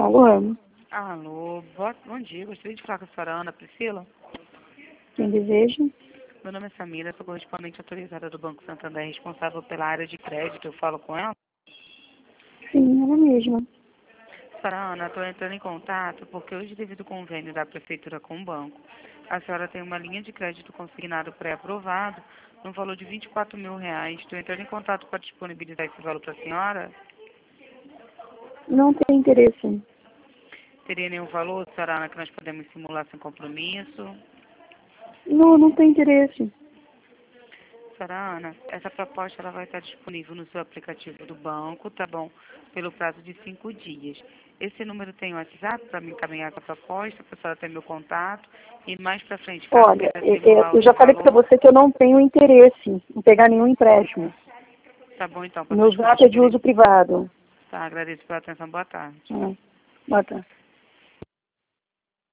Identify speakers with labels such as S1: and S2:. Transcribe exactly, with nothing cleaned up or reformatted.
S1: Alô?
S2: Alô, boa, bom dia. Gostaria de falar com a senhora Ana Priscila.
S1: Quem deseja?
S2: Meu nome é Samira, sou correspondente autorizada do Banco Santander, responsável pela área de crédito. Eu falo com ela?
S1: Sim, ela mesma.
S2: Senhora Ana, estou entrando em contato porque hoje, devido ao convênio da Prefeitura com o banco, a senhora tem uma linha de crédito consignado pré-aprovado no valor de vinte e quatro mil reais. Estou entrando em contato para disponibilizar esse valor para a senhora.
S1: Não tem interesse.
S2: Teria nenhum valor, senhora Ana, que nós podemos simular sem compromisso?
S1: Não, não tem interesse.
S2: Senhora Ana, essa proposta ela vai estar disponível no seu aplicativo do banco, tá bom? Pelo prazo de cinco dias. Esse número tem o WhatsApp para me encaminhar essa proposta, para a senhora ter meu contato. E mais para frente, caso
S1: Olha,
S2: queira
S1: é- é,
S2: simular
S1: eu já
S2: outro
S1: falei para
S2: valor,
S1: você que eu não tenho interesse em pegar nenhum empréstimo.
S2: tá bom então, para
S1: Meu
S2: vocês
S1: zap é de
S2: poderem.
S1: uso privado.
S2: Tá, agradeço pela atenção, boa tarde.
S1: Ah, boa tarde.